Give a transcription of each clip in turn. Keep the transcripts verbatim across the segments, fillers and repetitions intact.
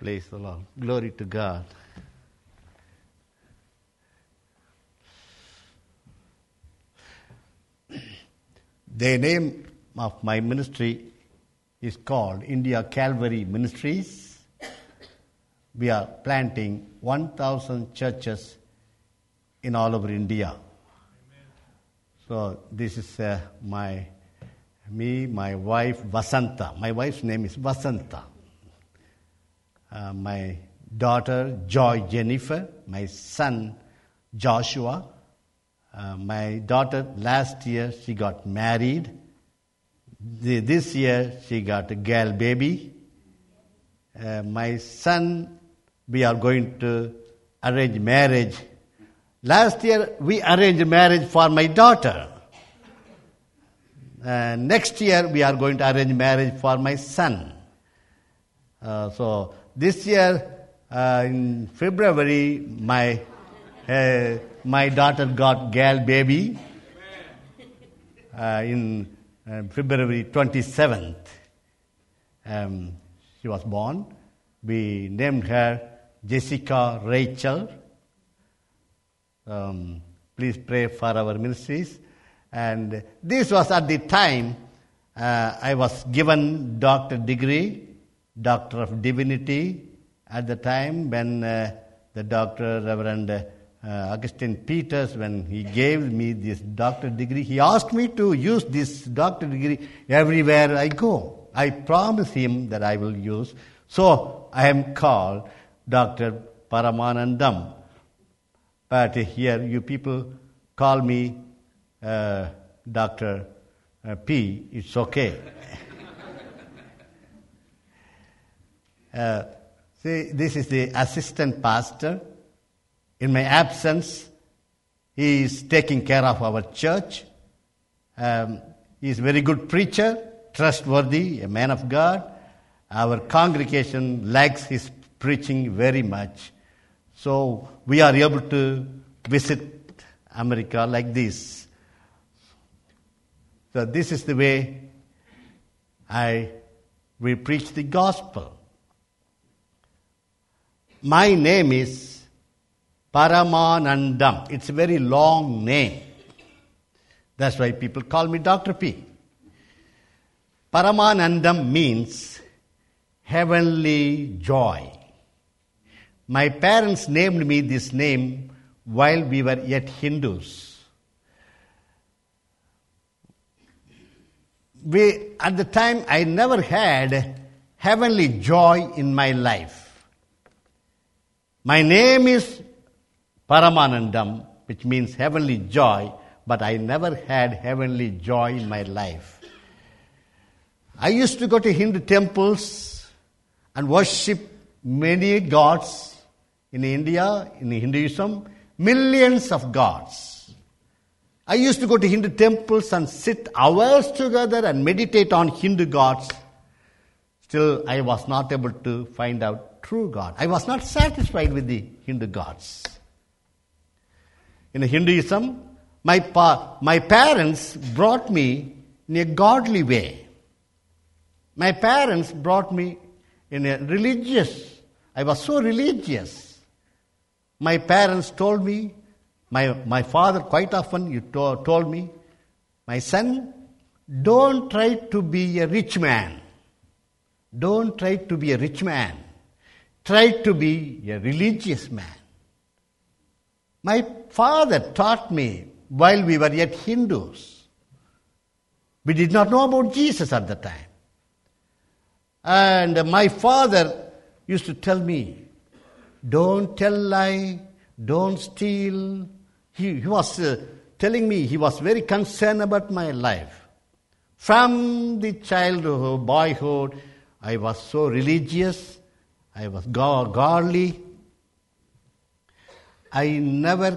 Praise the Lord. Glory to God. The name of my ministry is called India Calvary Ministries. We are planting one thousand churches in all over India. Amen. So this is uh, my me, my wife Vasanta. My wife's name is Vasanta. Uh, my daughter Joy Jennifer. My son Joshua. Uh, my daughter last year she got married. The, this year she got a girl baby. Uh, my son, we are going to arrange marriage. Last year we arranged marriage for my daughter. Uh, next year we are going to arrange marriage for my son. Uh, so this year uh, in February my uh, my daughter got girl baby. Uh, in uh, February twenty-seventh um, she was born. We named her Jessica Rachel. Um, please pray for our ministries. And this was at the time uh, I was given doctor degree, Doctor of Divinity, at the time when uh, the doctor, Reverend uh, Augustine Peters, when he gave me this doctor degree, he asked me to use this doctor degree everywhere I go. I promise him that I will use. So I am called Doctor Paramanandam. But here you people call me uh, Doctor Uh, P. It's okay. uh, see, this is the assistant pastor. In my absence, he is taking care of our church. Um, he is a very good preacher, trustworthy, a man of God. Our congregation likes his preaching very much. So we are able to visit America like this. So this is the way I we preach the gospel. My name is Paramanandam. It's a very long name. That's why people call me Doctor P. Paramanandam means heavenly joy. My parents named me this name while we were yet Hindus. We, at the time, I never had heavenly joy in my life. My name is Paramanandam, which means heavenly joy, but I never had heavenly joy in my life. I used to go to Hindu temples and worship many gods in India, in Hinduism, millions of gods. I used to go to Hindu temples and sit hours together and meditate on Hindu gods. Still, I was not able to find out true God. I was not satisfied with the Hindu gods. In Hinduism, my pa- my parents brought me in a godly way. My parents brought me in a religious. I was so religious. My parents told me, my, my father quite often you to, told me, my son, don't try to be a rich man. Don't try to be a rich man. Try to be a religious man. My father taught me while we were yet Hindus. We did not know about Jesus at the time. And my father used to tell me, don't tell lie, don't steal. He, he was uh, telling me, he was very concerned about my life. From the childhood, boyhood, I was so religious, I was godly. I never,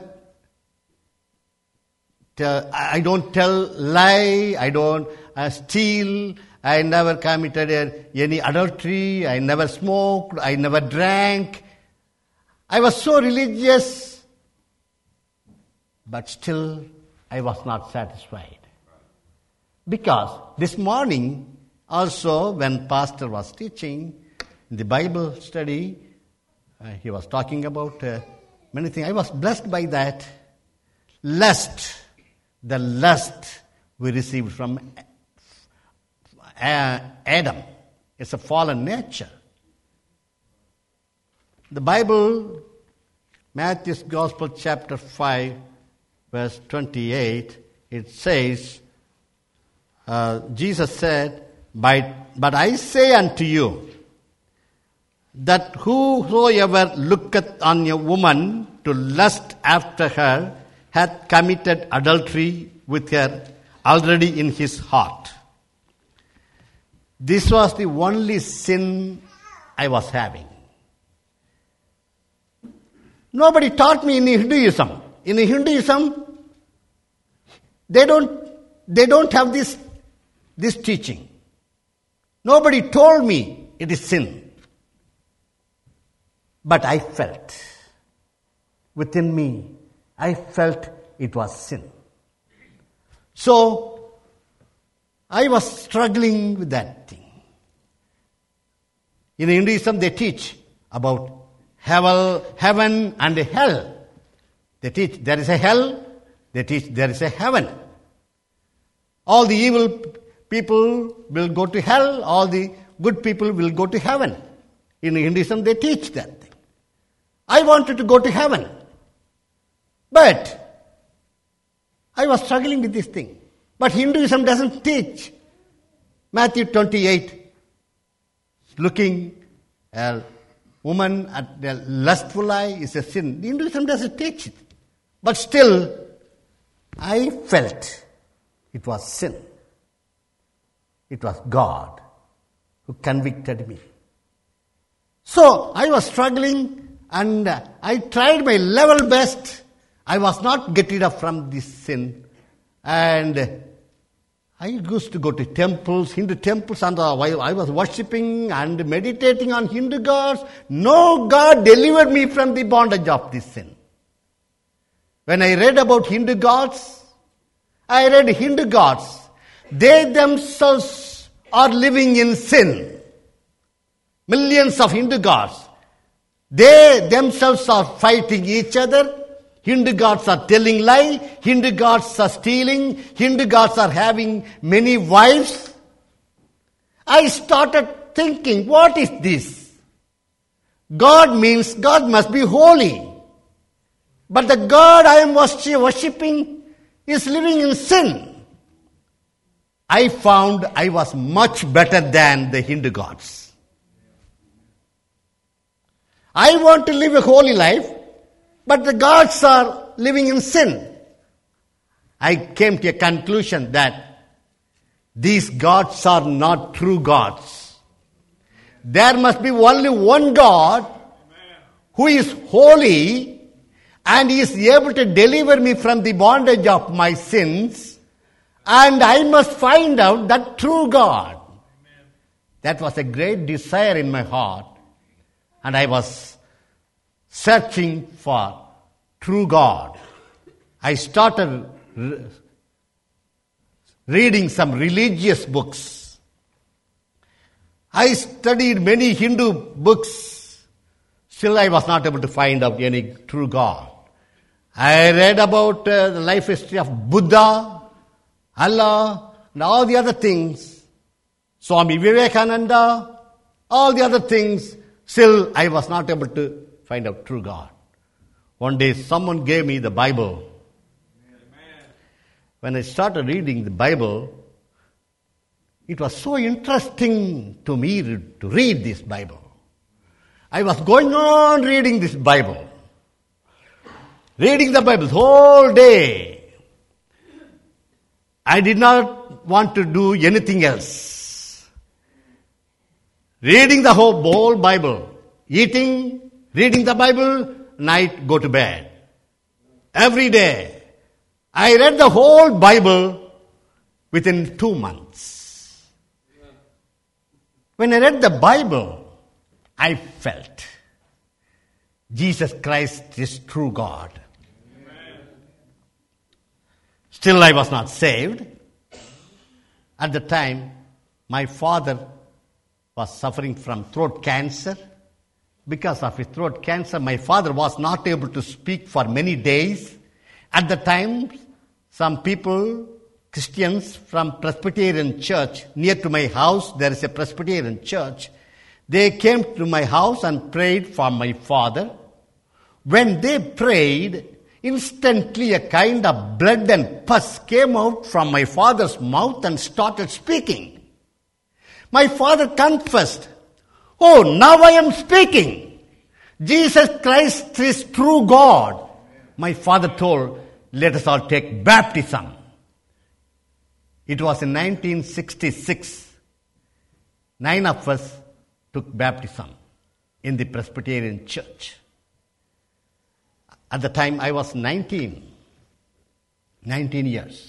tell, I don't tell lie, I don't uh, steal, I never committed uh, any adultery, I never smoked, I never drank. I was so religious, but still I was not satisfied. Because this morning also when pastor was teaching, In the Bible study, uh, he was talking about uh, many things. I was blessed by that. Lust, the lust we received from uh, Adam. It's a fallen nature. The Bible, Matthew's Gospel, chapter five, verse twenty-eight, it says, uh, Jesus said, By, But I say unto you, that whosoever looketh on a woman to lust after her hath committed adultery with her already in his heart. This was the only sin I was having. Nobody taught me in Hinduism. In Hinduism, they don't they don't have this this teaching. Nobody told me it is sin. But I felt within me, I felt it was sin. So I was struggling with that thing. In Hinduism, they teach about hell, heaven and hell. They teach there is a hell, they teach there is a heaven. All the evil people will go to hell, all the good people will go to heaven. In Hinduism, they teach that thing. I wanted to go to heaven. But I was struggling with this thing. But Hinduism doesn't teach. Matthew twenty-eight, looking at a woman at the lustful eye is a sin. Hinduism doesn't teach it. But still, I felt it was sin. It was God who convicted me. So I was struggling and I tried my level best. I was not getting up from this sin. And I used to go to temples, Hindu temples, and I was worshipping and meditating on Hindu gods. No God delivered me from the bondage of this sin. When I read about Hindu gods, I read Hindu gods. They themselves are living in sin. Millions of Hindu gods. They themselves are fighting each other. Hindu gods are telling lies. Hindu gods are stealing. Hindu gods are having many wives. I started thinking, what is this? God means God must be holy. But the God I am worshipping is living in sin. I found I was much better than the Hindu gods. I want to live a holy life, but the gods are living in sin. I came to a conclusion that these gods are not true gods. There must be only one God who is holy and he is able to deliver me from the bondage of my sins, and I must find out that true God. That was a great desire in my heart, and I was searching for true God. I started re- reading some religious books. I studied many Hindu books. Still I was not able to find out any true God. I read about uh, the life history of Buddha, Allah, and all the other things. Swami Vivekananda, all the other things. Still I was not able to find out true God. One day someone gave me the Bible. Amen. When I started reading the Bible, it was so interesting to me to read this Bible. I was going on reading this Bible. Reading the Bible the whole day. I did not want to do anything else. Reading the whole, whole Bible. Eating, reading the Bible, night, go to bed. Every day. I read the whole Bible within two months. When I read the Bible, I felt Jesus Christ is true God. Amen. Still I was not saved. At the time, my father was suffering from throat cancer. Because of his throat cancer, my father was not able to speak for many days. At the time, some people, Christians from Presbyterian church, near to my house, there is a Presbyterian church. They came to my house and prayed for my father. When they prayed, instantly a kind of blood and pus came out from my father's mouth and started speaking. My father confessed, "Oh, now I am speaking. Jesus Christ is true God." My father told, "Let us all take baptism." It was in nineteen sixty-six. Nine of us took baptism in the Presbyterian church. At the time I was nineteen. nineteen years.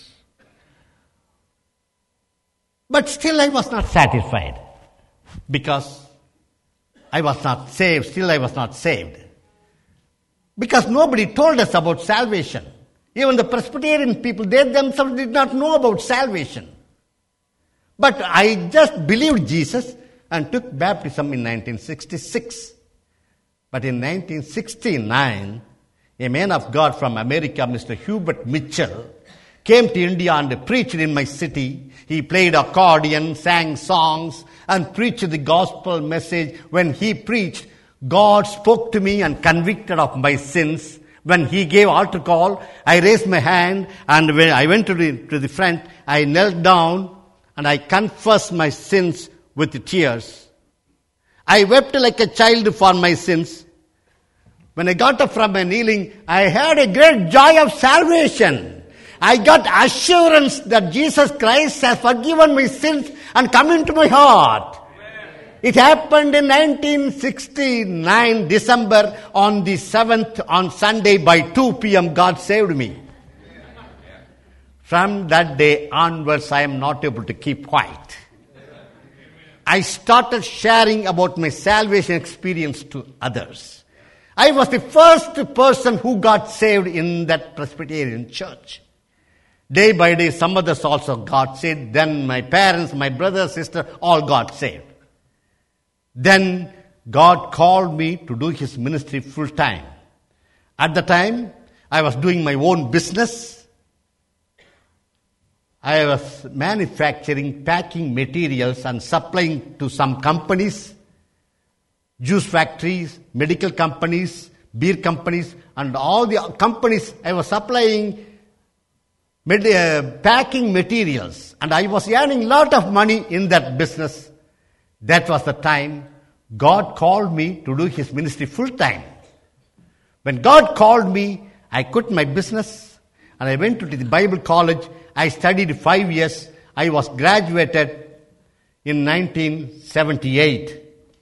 But still I was not satisfied. Because I was not saved. Still I was not saved. Because nobody told us about salvation. Even the Presbyterian people, they themselves did not know about salvation. But I just believed Jesus and took baptism in nineteen sixty-six. But in nineteen sixty-nine, a man of God from America, Mister Hubert Mitchell, came to India and preached in my city. He played accordion, sang songs, and preached the gospel message. When he preached, God spoke to me and convicted of my sins. When he gave altar call, I raised my hand, and when I went to the, to the front, I knelt down and I confessed my sins with tears. I wept like a child for my sins. When I got up from my kneeling, I had a great joy of salvation. I got assurance that Jesus Christ has forgiven my sins and come into my heart. It happened in nineteen sixty-nine, December, on the seventh, on Sunday by two p.m. God saved me. From that day onwards, I am not able to keep quiet. I started sharing about my salvation experience to others. I was the first person who got saved in that Presbyterian church. Day by day, some others also got saved. Then my parents, my brother, sister, all got saved. Then God called me to do His ministry full time. At the time, I was doing my own business. I was manufacturing packing materials and supplying to some companies, juice factories, medical companies, beer companies, and all the companies I was supplying Med- uh, packing materials, and I was earning a lot of money in that business. That was the time God called me to do His ministry full time. When God called me, I quit my business and I went to the Bible college. I studied five years. I was graduated in nineteen seventy-eight,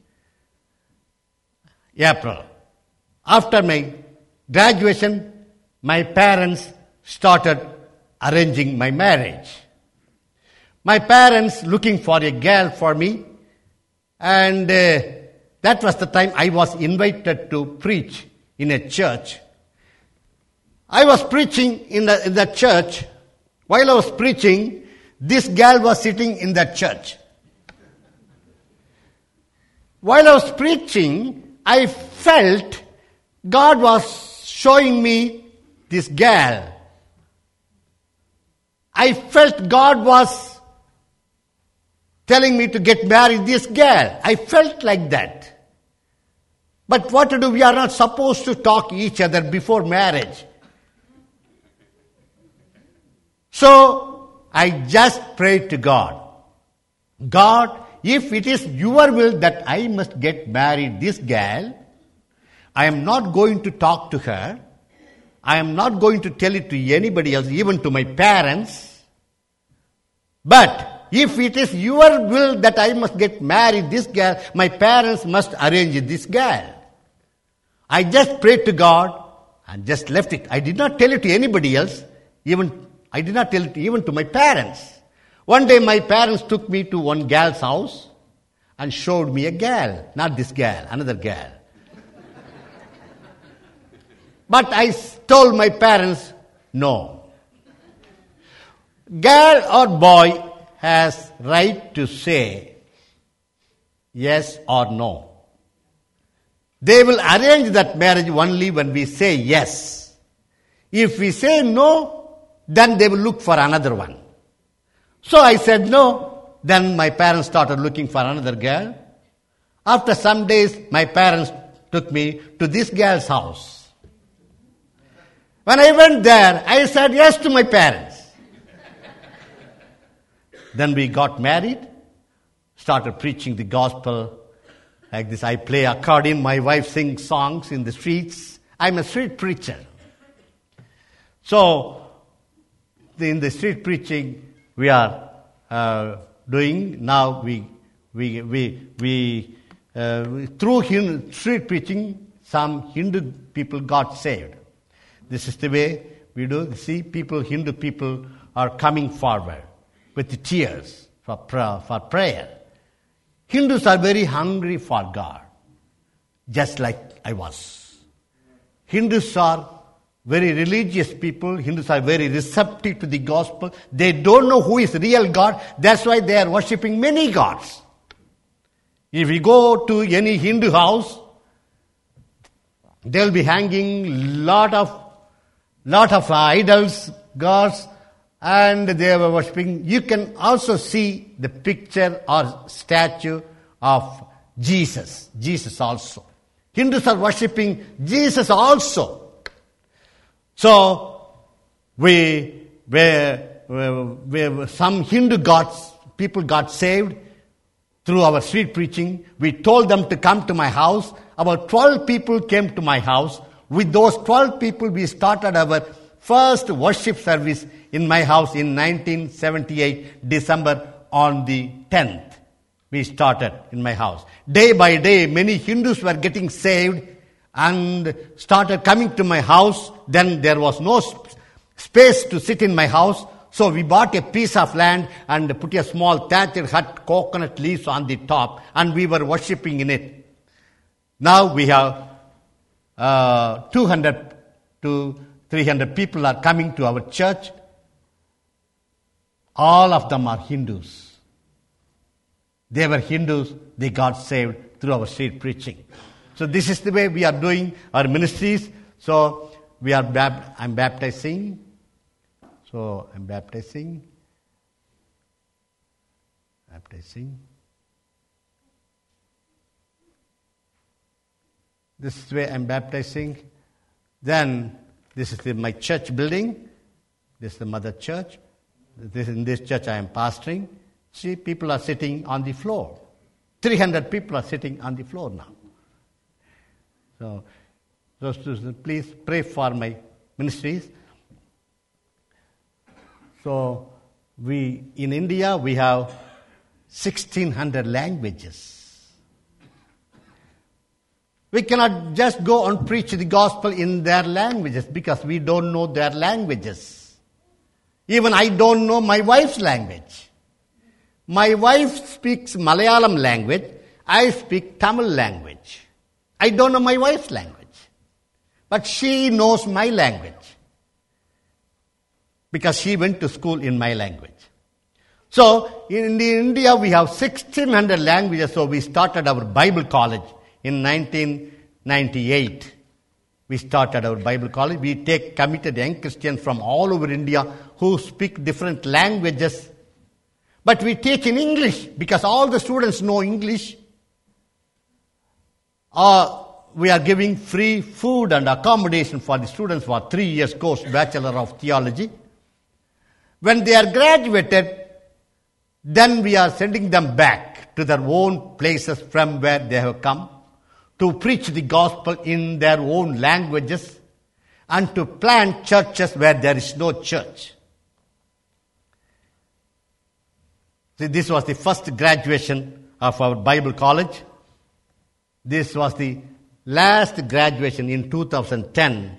April. After my graduation, my parents started arranging my marriage. My parents looking for a girl for me, and uh, that was the time I was invited to preach in a church. I was preaching in the, in the church. While I was preaching, this girl was sitting in that church. While I was preaching, I felt God was showing me this girl. I felt God was telling me to get married this girl. I felt like that. But what to do? We are not supposed to talk each other before marriage. So I just prayed to God. God, if it is your will that I must get married this girl, I am not going to talk to her. I am not going to tell it to anybody else, even to my parents. But if it is your will that I must get married this girl, my parents must arrange this girl. I just prayed to God and just left it. I did not tell it to anybody else. Even I did not tell it even to my parents. One day my parents took me to one girl's house and showed me a girl. Not this girl, another girl. But I told my parents, no. Girl or boy has right to say yes or no. They will arrange that marriage only when we say yes. If we say no, then they will look for another one. So I said no. Then my parents started looking for another girl. After some days, my parents took me to this girl's house. When I went there, I said yes to my parents. Then we got married, started preaching the gospel like this. I play accordion, my wife sings songs in the streets. I'm a street preacher. So, in the street preaching, we are uh, doing, now we, we, we, we uh, through Hindu, street preaching, some Hindu people got saved. This is the way we do. See, people, Hindu people are coming forward with tears for prayer, for prayer. Hindus are very hungry for God, just like I was. Hindus are very religious people. Hindus are very receptive to the gospel. They don't know who is real God. That's why they are worshipping many gods. If you go to any Hindu house, they'll be hanging lot of lot of idols, gods, and they were worshipping. You can also see the picture or statue of Jesus. Jesus also. Hindus are worshipping Jesus also. So, we, we, we, we some Hindu gods, people got saved through our street preaching. We told them to come to my house. About twelve people came to my house. With those twelve people, we started our first worship service in my house in nineteen seventy-eight, December on the tenth. We started in my house. Day by day, many Hindus were getting saved and started coming to my house. Then there was no sp- space to sit in my house. So we bought a piece of land and put a small thatched hut, coconut leaves on the top, and we were worshipping in it. Now we have uh, two hundred to three hundred people are coming to our church. All of them are Hindus. They were Hindus. They got saved through our street preaching. So this is the way we are doing our ministries. So we are. Bap- I'm baptizing. So I'm baptizing. Baptizing. This is the way I'm baptizing. Then this is the, my church building. This is the mother church. This, in this church I am pastoring. See, people are sitting on the floor. three hundred people are sitting on the floor now. So, so please pray for my ministries. So, we in India we have sixteen hundred languages. We cannot just go and preach the gospel in their languages because we don't know their languages. Even I don't know my wife's language. My wife speaks Malayalam language. I speak Tamil language. I don't know my wife's language. But she knows my language because she went to school in my language. So, in India we have sixteen hundred languages, so we started our Bible college in nineteen ninety-eight. We started our Bible college. We take committed young Christians from all over India who speak different languages. But we teach in English because all the students know English. Uh, we are giving free food and accommodation for the students for three years course, Bachelor of Theology. When they are graduated, then we are sending them back to their own places from where they have come to preach the gospel in their own languages and to plant churches where there is no church. See, this was the first graduation of our Bible college. This was the last graduation in two thousand ten.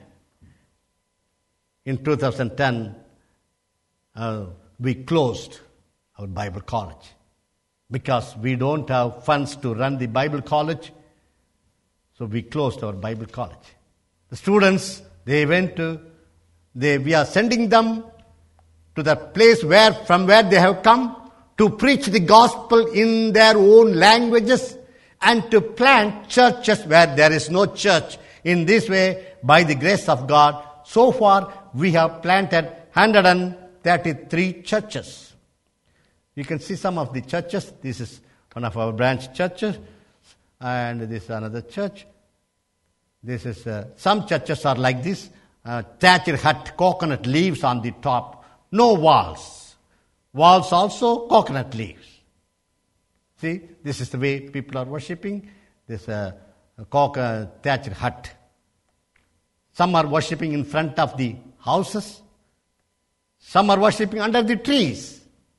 In two thousand ten, uh, we closed our Bible college because we don't have funds to run the Bible college. So we closed our Bible college. The students, they went to, they, we are sending them to the place where, from where they have come to preach the gospel in their own languages and to plant churches where there is no church. In this way, by the grace of God, so far we have planted one hundred thirty-three churches. You can see some of the churches. This is one of our branch churches, and this is another church. This is uh, some churches are like this, uh, thatched hut, coconut leaves on the top, no walls. Walls also coconut leaves. See, this is the way people are worshipping. This uh, uh, thatched hut. Some are worshipping in front of the houses. Some are worshipping under the trees.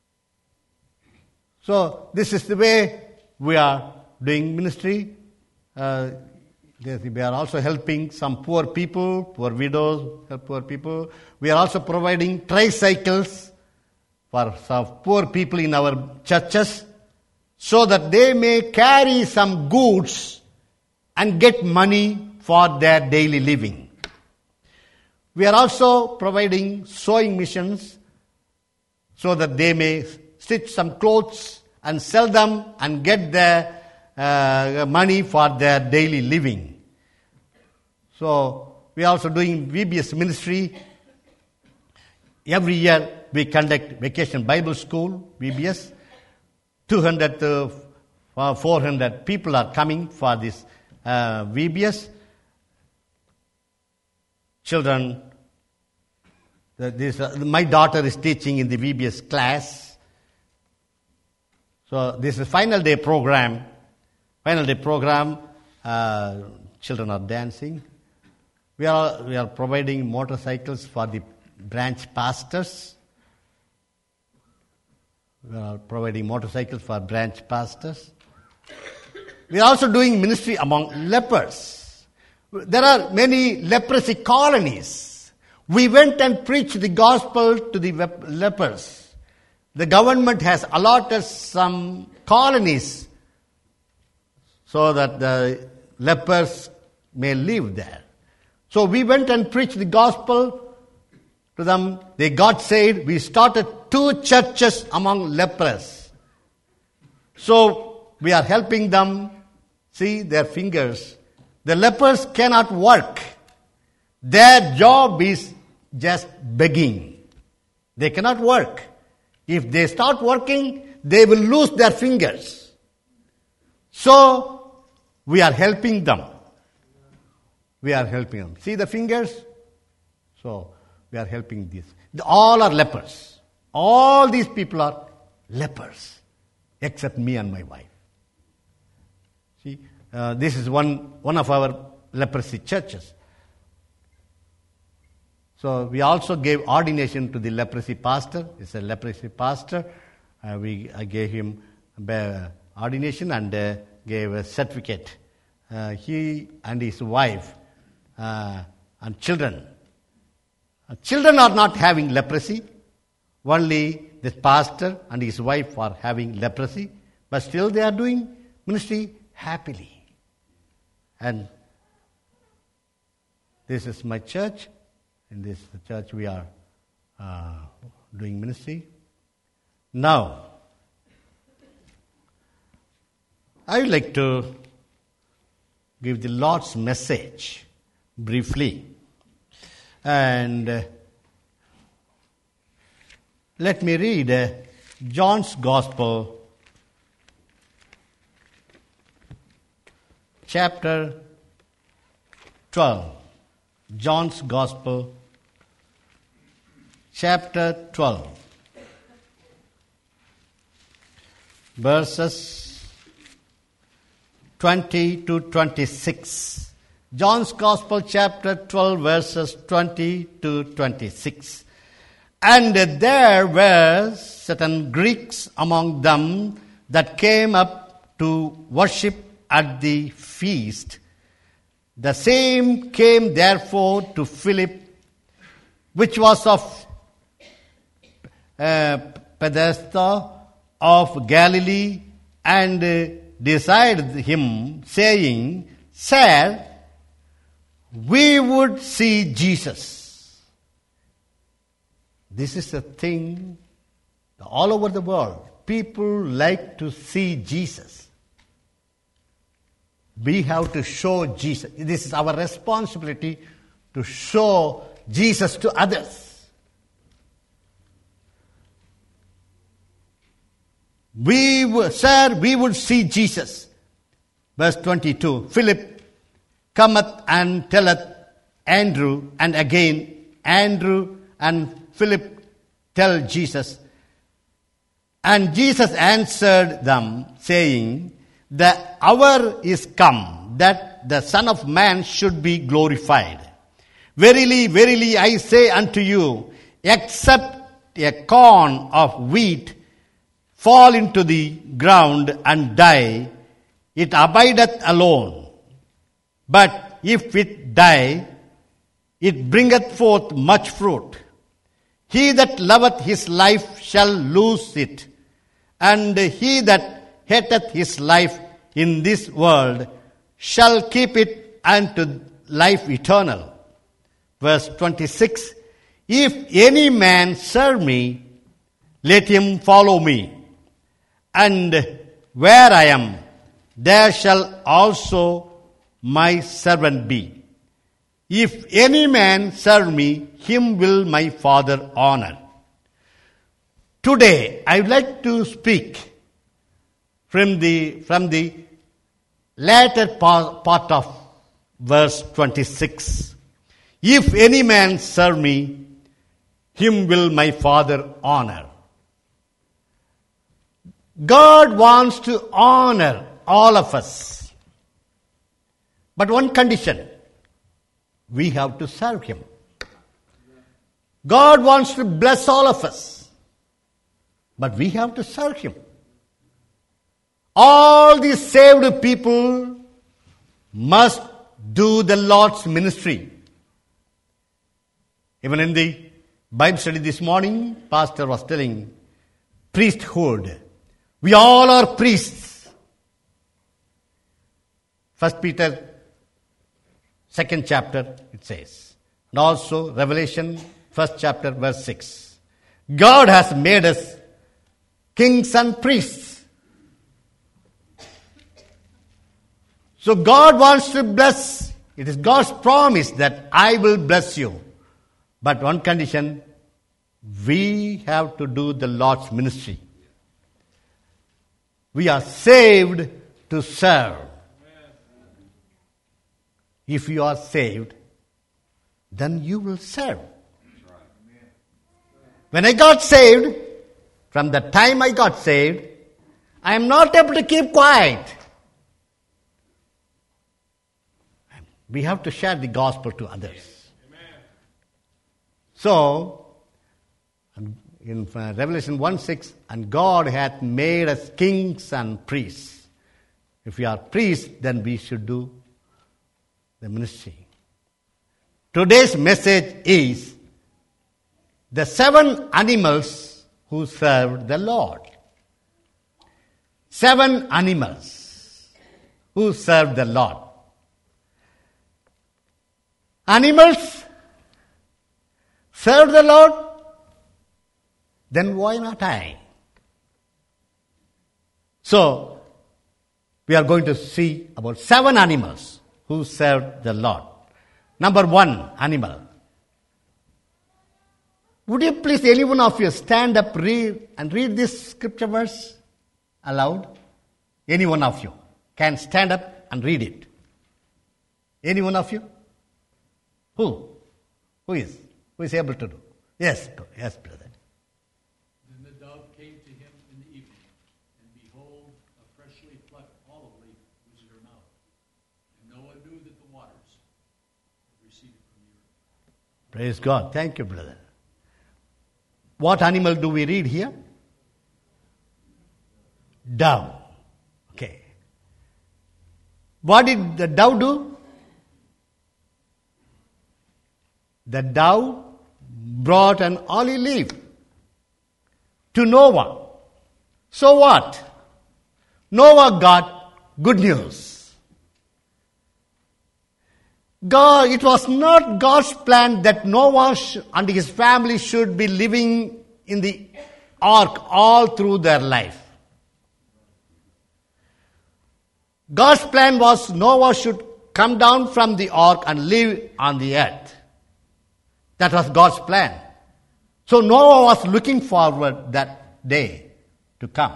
So this is the way we are doing ministry. Uh, we are also helping some poor people, poor widows, poor people. We are also providing tricycles for some poor people in our churches so that they may carry some goods and get money for their daily living. We are also providing sewing machines so that they may stitch some clothes and sell them and get their uh, money for their daily living. So we are also doing V B S ministry. Every year we conduct Vacation Bible School, V B S. two hundred to four hundred people are coming for this uh, V B S. Children, this, uh, my daughter is teaching in the V B S class. So this is final day program. Final day program. Uh, children are dancing. We are we are providing motorcycles for the branch pastors. We are providing motorcycles for branch pastors. We are also doing ministry among lepers. There are many leprosy colonies. We went and preached the gospel to the lepers. The government has allotted some colonies so that the lepers may live there. So we went and preached the gospel to them. They got saved. We started two churches among lepers. So we are helping them see their fingers. The lepers cannot work. Their job is just begging. They cannot work. If they start working, they will lose their fingers. So we are helping them. We are helping them. See the fingers? So we are helping these. All are lepers. All these people are lepers, except me and my wife. See, uh, this is one, one of our leprosy churches. So we also gave ordination to the leprosy pastor. It's a leprosy pastor. Uh, we I gave him ordination and uh, gave a certificate. Uh, he and his wife uh, and children. Uh, children are not having leprosy. Only the pastor and his wife are having leprosy. But still they are doing ministry happily. And this is my church. In this church we are uh, doing ministry. Now, I would like to give the Lord's message briefly. And uh, let me read uh, John's Gospel, chapter twelve. John's Gospel, chapter twelve, verses twenty to twenty-six. John's Gospel, chapter twelve, verses twenty to twenty-six. And there were certain Greeks among them that came up to worship at the feast. The same came therefore to Philip, which was of uh, Bethsaida of Galilee, and uh, desired him, saying, Sir, we would see Jesus. This is a thing all over the world. People like to see Jesus. we have to show Jesus. This is our responsibility to show Jesus to others. We, w- sir, we would see Jesus. Verse twenty-two, Philip cometh and telleth Andrew, and again Andrew and Philip tell Jesus. And Jesus answered them, saying, the hour is come that the Son of Man should be glorified. Verily, verily, I say unto you, except a corn of wheat fall into the ground and die, it abideth alone. But if it die, it bringeth forth much fruit. He that loveth his life shall lose it, and he that hateth his life in this world shall keep it unto life eternal. Verse twenty-six, if any man serve me, let him follow me. And where I am, there shall also my servant be. If any man serve me, him will my Father honor. Today, I would like to speak from the, from the latter part, part of verse twenty-six. If any man serve me, him will my Father honor. God wants to honor all of us. But one condition, we have to serve him. God wants to bless all of us, but we have to serve him. All these saved people must do the Lord's ministry. Even in the Bible study this morning, Pastor was telling priesthood. We all are priests. First Peter, second chapter, it says. And also Revelation, first chapter, verse six. God has made us kings and priests. So God wants to bless. It is God's promise that I will bless you. But one condition, we have to do the Lord's ministry. We are saved to serve. If you are saved, then you will serve. When I got saved, from the time I got saved, I am not able to keep quiet. We have to share the gospel to others. Amen. So, in Revelation one six, and God hath made us kings and priests. If we are priests, then we should do the ministry. Today's message is the seven animals who served the Lord. Seven animals who served the Lord. Animals serve the Lord, then why not I? So, we are going to see about seven animals who served the Lord. Number one animal. Would you please, any one of you, stand up, read, and read this scripture verse aloud? Any one of you can stand up and read it. Any one of you? Who? Who is? Who is able to do? Yes, yes, brother. Then the dove came to him in the evening, and behold, a freshly plucked olive leaf was in her mouth. And Noah knew that the waters had receded from the earth. Praise God. Thank you, brother. What animal do we read here? Dove. Okay. What did the dove do? The dove brought an olive leaf to Noah. So what? Noah got good news. God, it was not God's plan that Noah and his family should be living in the ark all through their life. God's plan was Noah should come down from the ark and live on the earth. That was God's plan. So Noah was looking forward that day to come.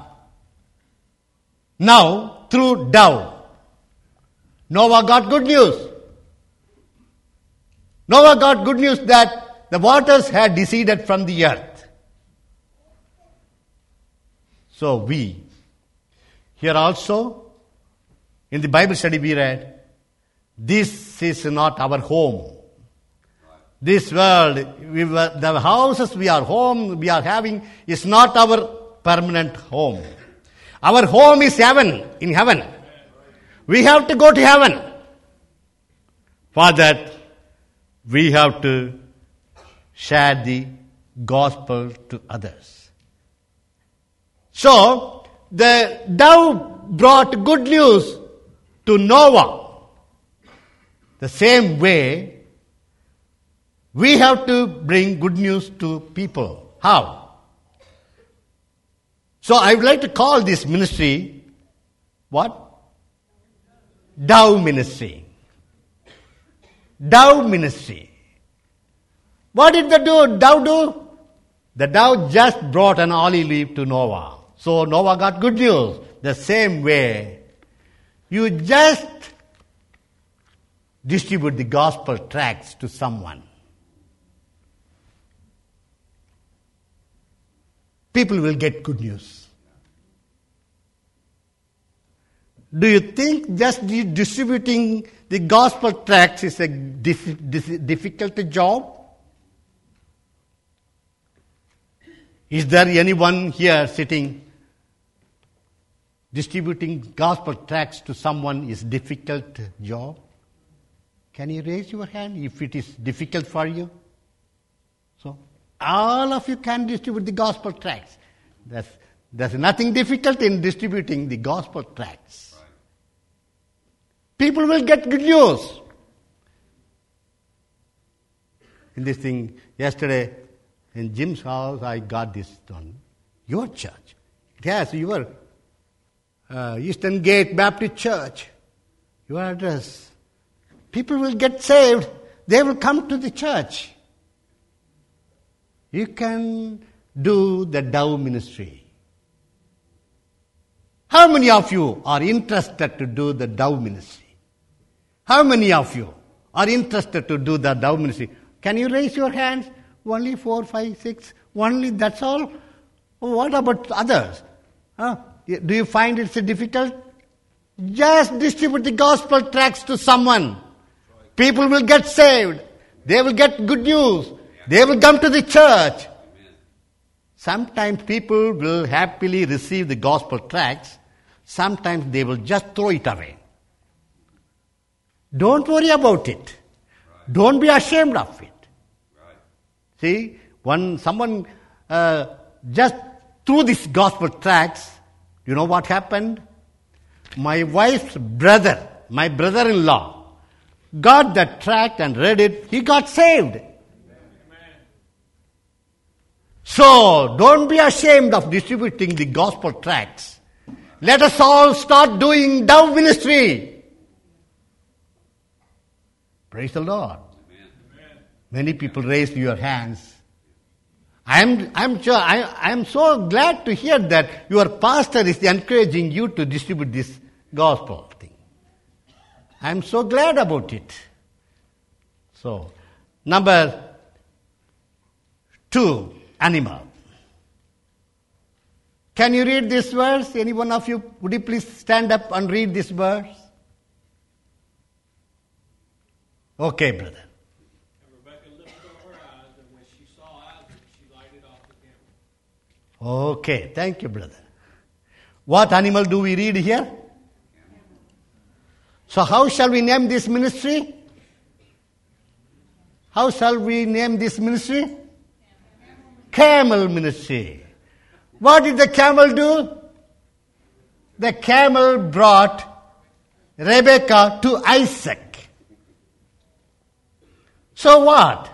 Now, through dove, Noah got good news. Noah got good news that the waters had receded from the earth. So we, here also, in the Bible study we read, this is not our home. This world, we were, the houses we are home, we are having, is not our permanent home. Our home is heaven, in heaven. We have to go to heaven. For that, we have to share the gospel to others. So, the dove brought good news to Noah. The same way, we have to bring good news to people. How? So I would like to call this ministry, what? Dove ministry. Dove ministry. What did the do, dove do? The dove just brought an olive leaf to Noah. So Noah got good news. The same way, you just distribute the gospel tracts to someone. People will get good news. Do you think just distributing the gospel tracts is a dif- dif- difficult job? Is there anyone here sitting distributing gospel tracts to someone is difficult job? Can you raise your hand if it is difficult for you? So, all of you can distribute the gospel tracts. There's, there's nothing difficult in distributing the gospel tracts. People will get good news. In this thing, yesterday in Jim's house, I got this done. Your church. Yes, your uh, Eastern Gate Baptist Church. Your address. People will get saved. They will come to the church. You can do the dove ministry. How many of you are interested to do the dove ministry? How many of you are interested to do the dove ministry? Can you raise your hands? Only four, five, six. Only that's all? What about others? Huh? Do you find it difficult? Just distribute the gospel tracts to someone. People will get saved. They will get good news. They will come to the church. Sometimes people will happily receive the gospel tracts. Sometimes they will just throw it away. Don't worry about it. Don't be ashamed of it. See, when someone uh, just threw these gospel tracts, you know what happened? My wife's brother, my brother-in-law, got that tract and read it. He got saved. Amen. So, don't be ashamed of distributing the gospel tracts. Let us all start doing dove ministry. Praise the Lord. Amen. Many people raised your hands. I'm, I'm, sure, I, I'm so glad to hear that your pastor is encouraging you to distribute this gospel thing. I'm so glad about it. So, number two, animal. Can you read this verse? Any one of you, would you please stand up and read this verse? Okay, brother. And Rebekah lifted up her eyes, and when she saw Isaac, she lighted off the camel. Okay, thank you, brother. What animal do we read here? So how shall we name this ministry? How shall we name this ministry? Camel ministry. What did the camel do? The camel brought Rebekah to Isaac. So what?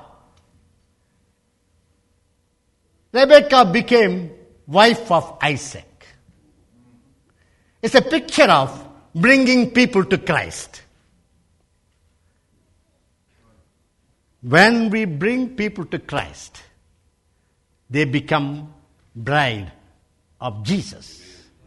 Rebekah became wife of Isaac. It's a picture of bringing people to Christ. When we bring people to Christ, they become bride of Jesus.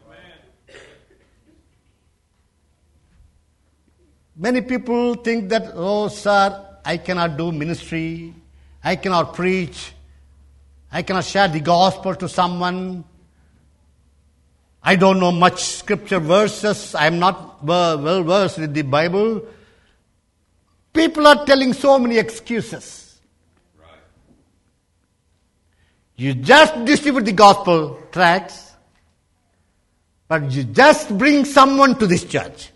Many people think that, oh, sir, I cannot do ministry, I cannot preach, I cannot share the gospel to someone, I don't know much scripture verses, I am not well versed with the Bible. People are telling so many excuses. Right. You just distribute the gospel tracts, but you just bring someone to this church.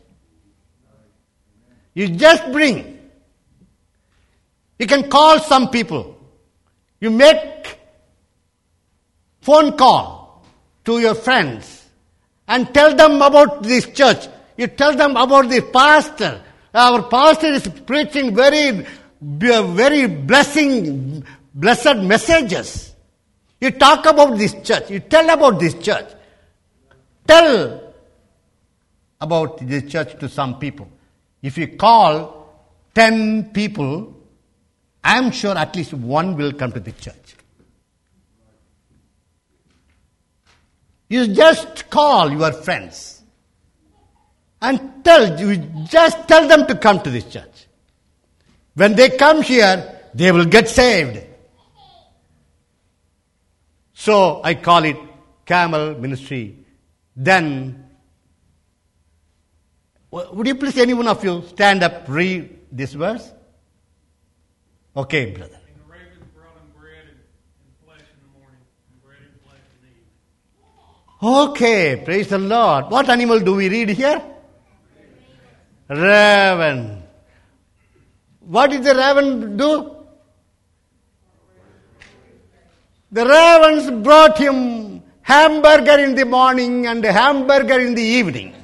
You just bring. You can call some people. You make phone call to your friends and tell them about this church. You tell them about the pastor. Our pastor is preaching very, very blessing, blessed messages. You talk about this church. You tell about this church. Tell about this church to some people. If you call ten people, I am sure at least one will come to the church. You just call your friends and tell, you just tell them to come to this church. When they come here, they will get saved. So I call it Camel Ministry. Then, would you please, any one of you, stand up, read this verse? Okay, brother. And the ravens brought him bread and, and flesh in the morning, and bread and flesh in the evening. Okay, praise the Lord. What animal do we read here? Raven. What did the raven do? The ravens brought him hamburger in the morning and hamburger in the evening.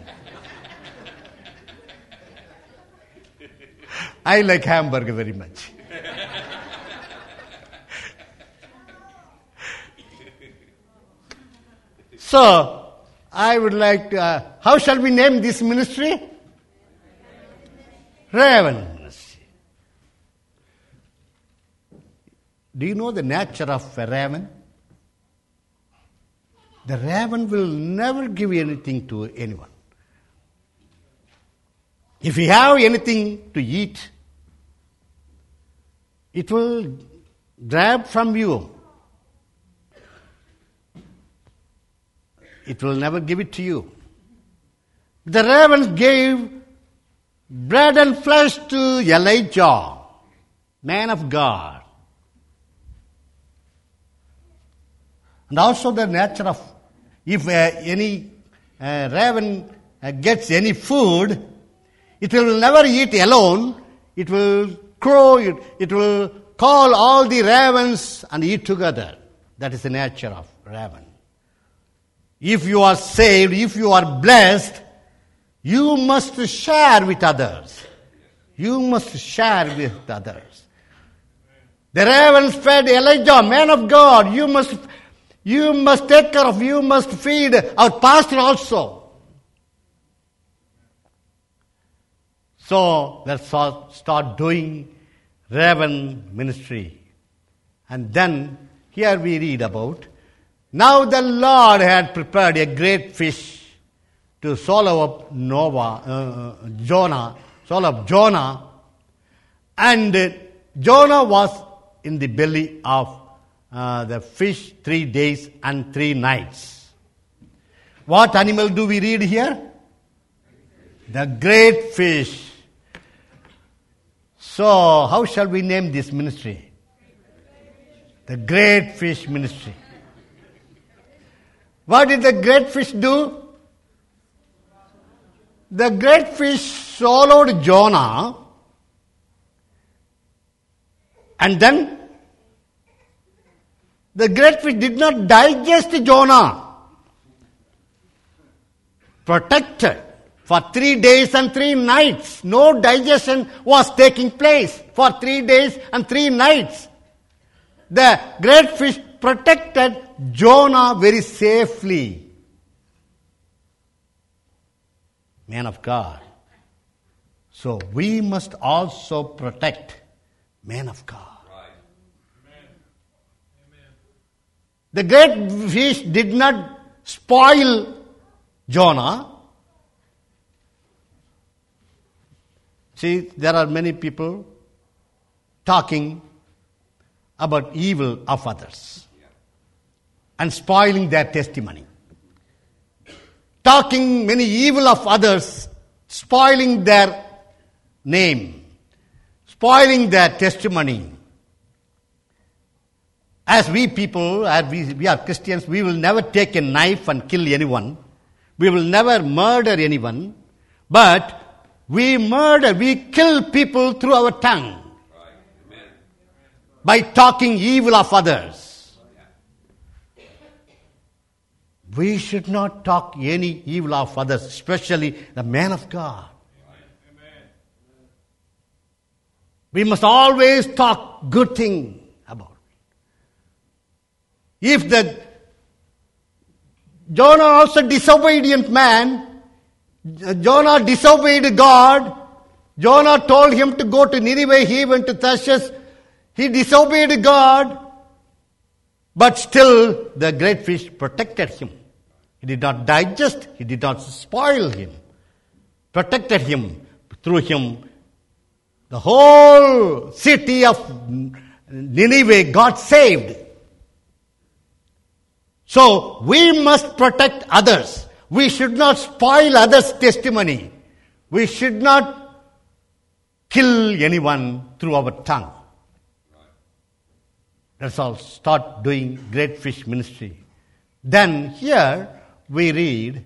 I like hamburger very much. So, I would like to, uh, how shall we name this ministry? Raven Ministry. Do you know the nature of a raven? The raven will never give anything to anyone. If you have anything to eat, it will grab from you. It will never give it to you. The ravens gave bread and flesh to Elijah, man of God. And also the nature of, if uh, any uh, raven uh, gets any food, it will never eat alone. It will crow, it, it will call all the ravens and eat together. That is the nature of raven. If you are saved, if you are blessed, you must share with others. You must share with others. The ravens fed Elijah, man of God. You must, you must take care of, you must feed our pastor also. So let's start doing raven ministry. And then here we read about, now the Lord had prepared a great fish to swallow up Noah, uh, Jonah, swallow up Jonah, and uh, Jonah was in the belly of uh, the fish three days and three nights. What animal do we read here? The great fish. So, how shall we name this ministry? The Great Fish Ministry. What did the great fish do? The great fish swallowed Jonah, and then the great fish did not digest Jonah. Protected for three days and three nights. No digestion was taking place for three days and three nights. The great fish protected Jonah very safely. man of God. So we must also protect man of God. The great fish did not spoil Jonah. See, there are many people talking about evil of others and spoiling their testimony. Talking many evil of others, spoiling their name, spoiling their testimony. As we people, as we, we are Christians, we will never take a knife and kill anyone. We will never murder anyone. But we murder, we kill people through our tongue. Right. By talking evil of others. We should not talk any evil of others, especially the man of God. Amen. We must always talk good things about. If the Jonah also disobedient man, Jonah disobeyed God. Jonah told him to go to Nineveh. He went to Tarshish. He disobeyed God. But still, the great fish protected him. He did not digest. He did not spoil him. Protected him. Through him, the whole city of Nineveh got saved. So, we must protect others. We should not spoil others' testimony. We should not kill anyone through our tongue. Let's all start doing great fish ministry. Then here we read,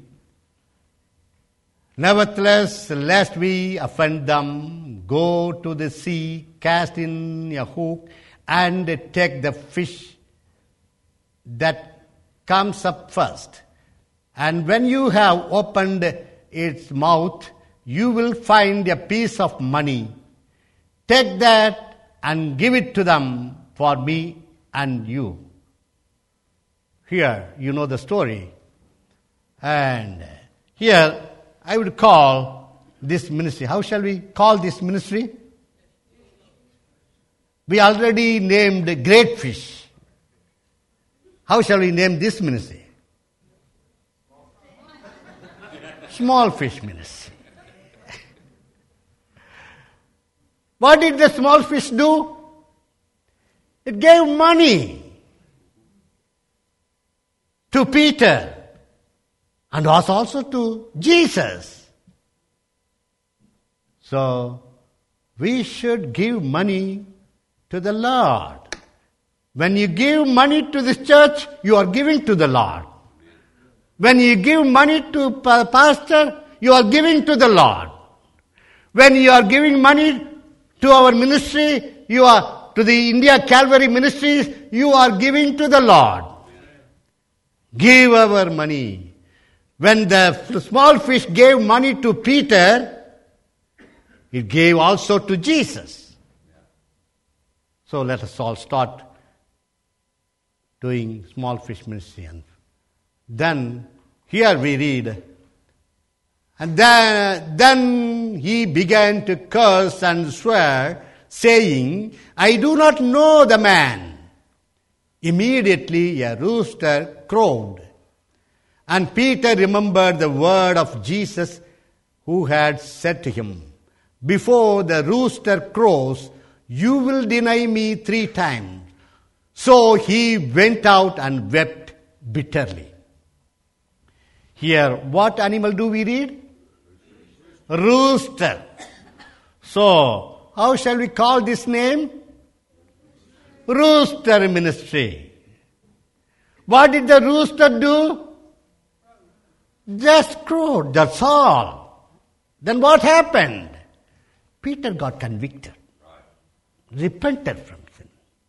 nevertheless, lest we offend them, go to the sea, cast in a hook, and take the fish that comes up first. And when you have opened its mouth, you will find a piece of money. Take that and give it to them for me and you. Here, you know the story. And here, I would call this ministry. How shall we call this ministry? We already named Great Fish. How shall we name this ministry? Small Fish Ministry. What did the small fish do? It gave money to Peter and also to Jesus. So, we should give money to the Lord. When you give money to this church, you are giving to the Lord. When you give money to a pastor, you are giving to the Lord. When you are giving money to our ministry, you are to the India Calvary Ministries, you are giving to the Lord. Give our money. When the small fish gave money to Peter, it gave also to Jesus. So let us all start doing small fish ministry. And then here we read, and then, then he began to curse and swear, saying, I do not know the man. Immediately a rooster crowed. And Peter remembered the word of Jesus who had said to him, before the rooster crows, you will deny me three times. So he went out and wept bitterly. Here, what animal do we read? Rooster. So, how shall we call this name? Rooster Ministry. What did the rooster do? Just crowed, that's all. Then what happened? Peter got convicted. Repented from sin.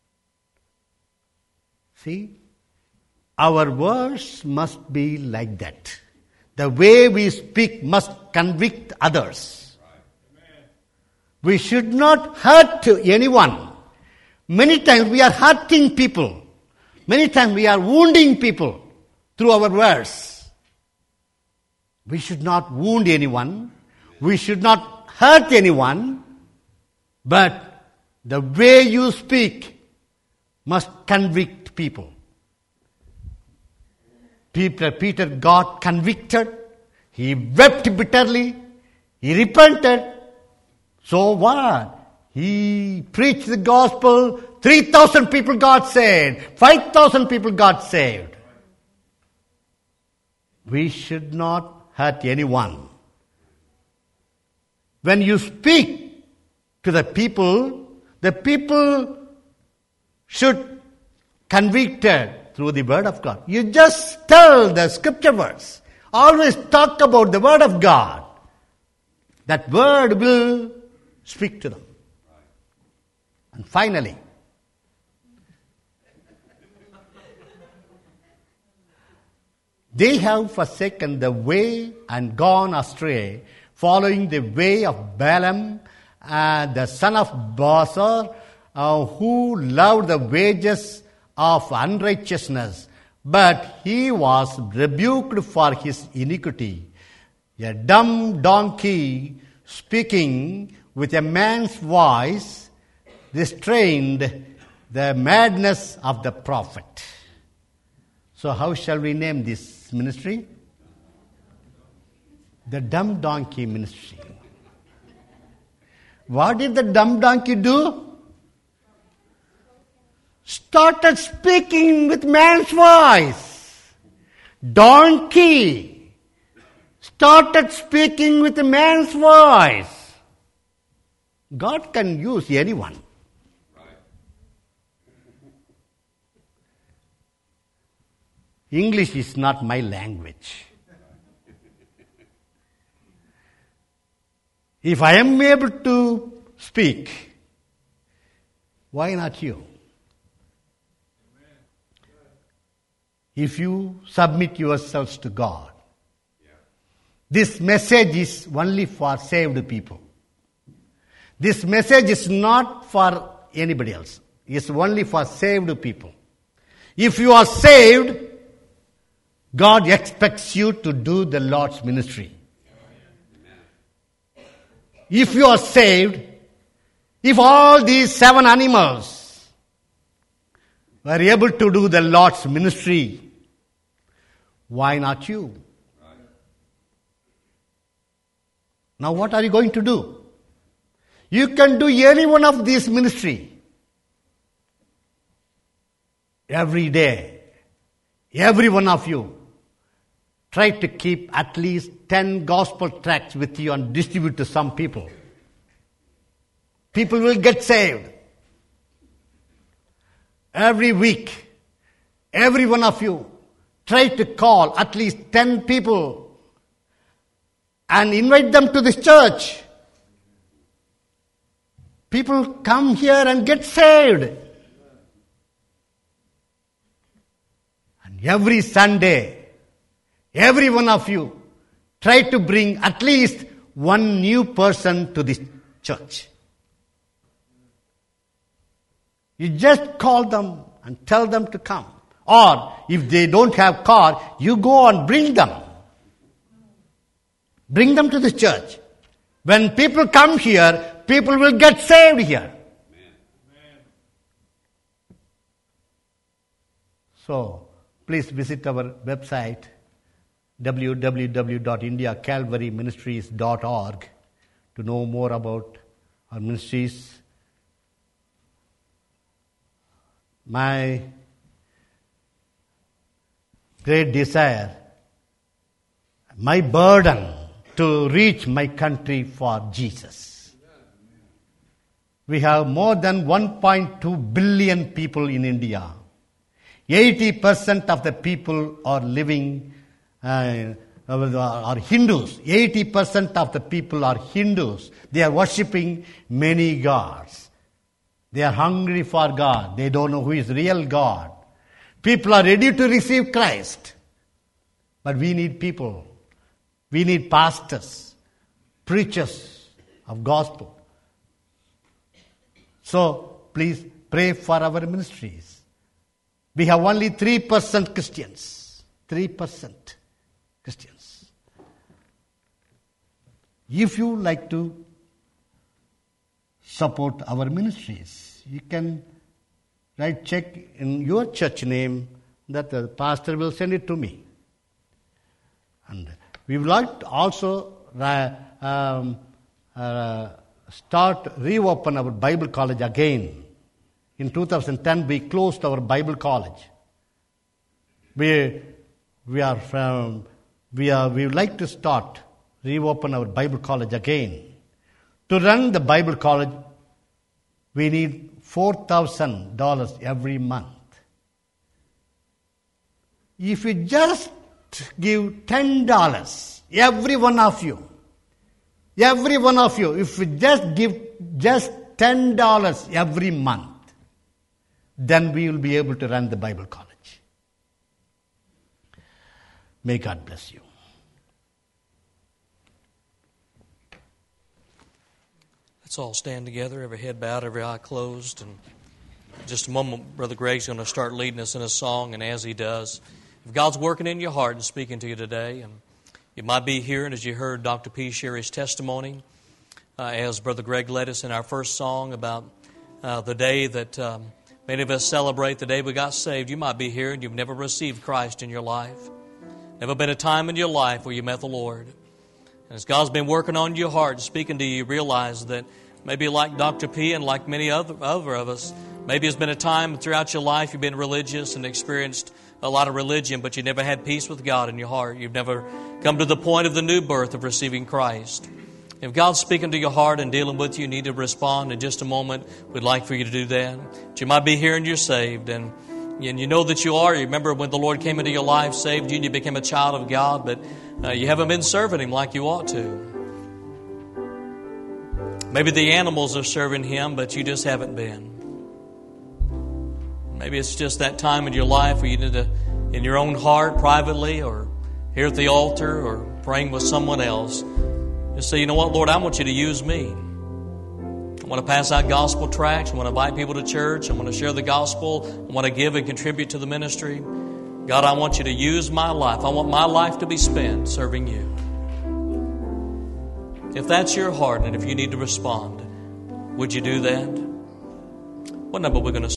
See? Our words must be like that. The way we speak must convict others. We should not hurt anyone. Many times we are hurting people. Many times we are wounding people through our words. We should not wound anyone. We should not hurt anyone. But the way you speak must convict people. Peter, Peter got convicted. He wept bitterly. He repented. So what? He preached the gospel. three thousand people got saved. five thousand people got saved. We should not hurt anyone. When you speak to the people, the people should convicted through the word of God. You just tell the scripture verse. Always talk about the word of God. That word will speak to them. And finally, they have forsaken the way and gone astray, following the way of Balaam, uh, the son of Bosor, uh, who loved the wages of unrighteousness, but he was rebuked for his iniquity. A dumb donkey speaking with a man's voice restrained the madness of the prophet. So how shall we name this ministry? The dumb donkey ministry. What did the dumb donkey do? Started speaking with man's voice. Donkey started speaking with a man's voice. God can use anyone. English is not my language. If I am able to speak, why not you? If you submit yourselves to God. This message is only for saved people. This message is not for anybody else. It's only for saved people. If you are saved, God expects you to do the Lord's ministry. If you are saved, if all these seven animals were able to do the Lord's ministry, why not you? Now what are you going to do? You can do any one of these ministry. Every day, every one of you, try to keep at least ten gospel tracts with you and distribute to some people. People will get saved. Every week, every one of you, try to call at least ten people and invite them to this church. People come here and get saved. And every Sunday, every one of you, try to bring at least one new person to this church. You just call them and tell them to come. Or if they don't have car, you go and bring them. Bring them to the church. When people come here, people will get saved here. Amen. So, please visit our website, w w w dot india calvary ministries dot org, to know more about our ministries. My great desire, my burden to reach my country for Jesus. We have more than one point two billion people in India. eighty percent of the people are living, uh, are Hindus. eighty percent of the people are Hindus. They are worshipping many gods. They are hungry for God. They don't know who is real God. People are ready to receive Christ. But we need people. We need pastors, preachers of gospel. So, please pray for our ministries. We have only three percent Christians. three percent Christians. If you like to support our ministries, you can write check in your church name that the pastor will send it to me. And we would like to also uh, um, uh, start, reopen our Bible college again. In two thousand ten, we closed our Bible college. We we are from we are we would like to start, reopen our Bible college again. To run the Bible college, we need four thousand dollars every month. If you just give ten dollars, every one of you, every one of you, if you just give just ten dollars every month, then we will be able to run the Bible college. May God bless you. Let's all stand together, every head bowed, every eye closed. And in just a moment, Brother Greg's going to start leading us in a song, and as he does, if God's working in your heart and speaking to you today, and you might be hearing, as you heard Doctor P share his testimony, uh, as Brother Greg led us in our first song about uh, the day that um, many of us celebrate, the day we got saved. You might be here and you've never received Christ in your life. Never been a time in your life where you met the Lord. And as God's been working on your heart and speaking to you, you realize that maybe like Doctor P and like many other, other of us, maybe it's been a time throughout your life you've been religious and experienced a lot of religion, but you never had peace with God in your heart. You've never come to the point of the new birth of receiving Christ. If God's speaking to your heart and dealing with you, you need to respond in just a moment. We'd like for you to do that. But you might be here and you're saved, and, and you know that you are. You remember when the Lord came into your life, saved you, and you became a child of God, but uh, you haven't been serving Him like you ought to. Maybe the animals are serving Him, but you just haven't been. Maybe it's just that time in your life where you need to, in your own heart, privately, or here at the altar, or praying with someone else, just say, you know what, Lord, I want you to use me. I want to pass out gospel tracts. I want to invite people to church. I want to share the gospel. I want to give and contribute to the ministry. God, I want you to use my life. I want my life to be spent serving you. If that's your heart and if you need to respond, would you do that? What number we're going to